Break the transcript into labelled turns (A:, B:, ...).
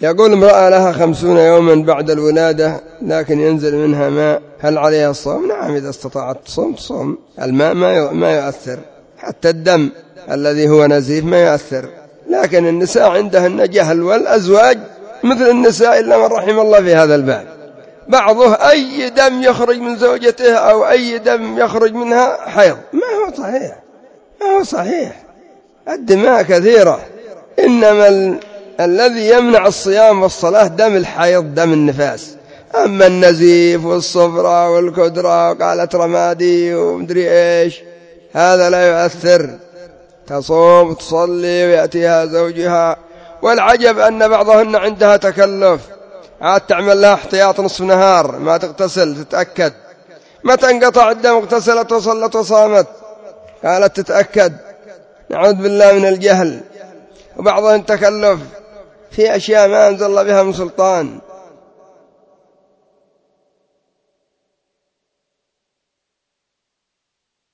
A: يقول امرأة لها 50 يوما بعد الولادة لكن ينزل منها ماء، هل عليها الصوم؟ نعم، إذا استطاعت تصوم. الماء ما يؤثر، حتى الدم الذي هو نزيف ما يؤثر. لكن النساء عندهن جهل، والأزواج مثل النساء إلا من رحم الله في هذا الباب. بعضه أي دم يخرج من زوجته أو أي دم يخرج منها حيض، ما هو صحيح. الدماء كثيرة، إنما الذي يمنع الصيام والصلاة دم الحيض، دم النفاس. أما النزيف والصفرة والكدرة وقالت رمادي ومدري إيش، هذا لا يؤثر. تصوم وتصلي ويأتيها زوجها. والعجب أن بعضهن عندها تكلف، عاد تعمل لها احتياط نصف نهار ما تغتسل، تتأكد متى انقطع الدم، اغتسلت وصلت وصامت، قالت تتأكد. نعوذ بالله من الجهل. وبعضهن تكلف في أشياء ما أنزل الله بها من سلطان.